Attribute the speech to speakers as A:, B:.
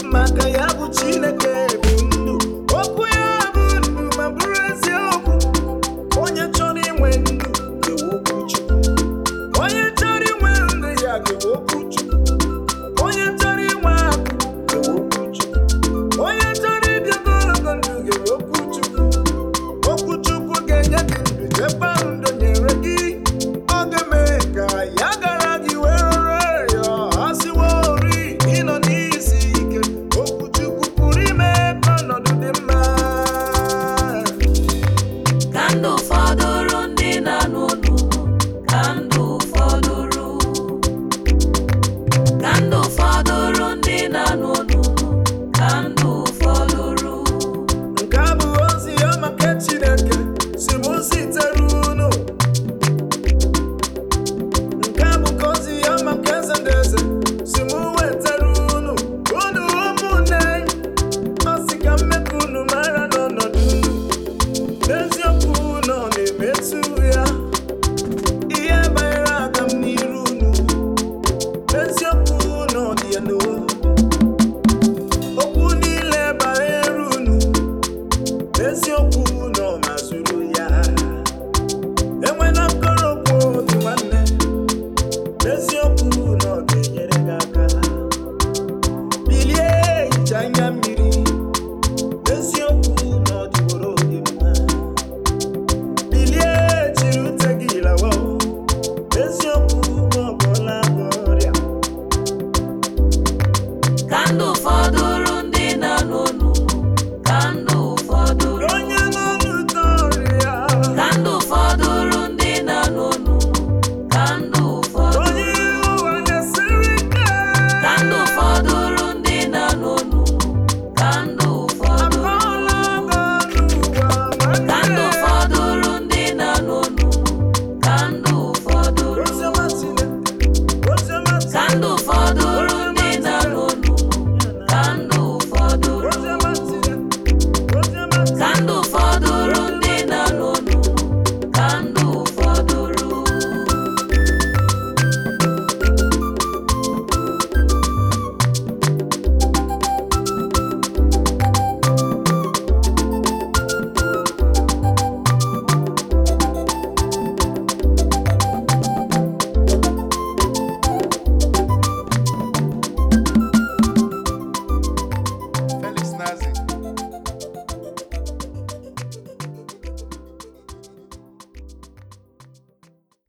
A: maka ya bụ Chineke bụ ndụ. Okwu ya bụ ndụ ma bụrụ eziokwu. Onye chọrọ inwe ndụ ga-ewe okwu Chukwu. Onye chọrọ inwe ndụ ya ga-ewe okwu Chukwu. Onye chọrọ inwe akụ ga-ewe okwu Chukwu. Onye chọrọ ịbịa ogologo ndụ ga-ewe okwu Chukwu. Okwu Chukwu ga-enye gị ndụ, chekwa ndụ nyere gị. Ọ ga-eme ka ya gara gị were ya asịworị ịnọ n'isi ike. Okwu Chukwu pụrụ ime ka ọnọdụ dị mma.
B: Ka ndụ fọdụrụ ndị na-anụ olu, ka ndụ fọdụrụ. Ka ndụ fọdụrụ ndị na-anụ olu, ka ndụ fọdụrụ.
A: Nke a bụ ozi ọma nke Chineke si mụ zitere unu. Nke a bụ ozi ọma nke eze ndị eze si mụ wetara unu. Unu ụmụnne, ọ sị ka m mee ka unu mara n'ọnọdụ unu. N'eziokwu unu ọ na-emetụ ya. Ihe banyere aga m n'iru unu. N'eziokwu unu ọ dị ya n'obi. Okwu niile banyere unu. N'eziokwu unu ọ mazuru ya. Enwela nkoropụ obi nwanne. N'eziokwu unu ọ ga-enyere gị aka. Bilie hichaa anya mmiri. N'eziokwu unu ọ dịworo gị mma. Bilie jiri ute gị lawa. N'eziokwu unu ọ gwọọla gị ọrịa.
B: Ka ndụ fọdụrụ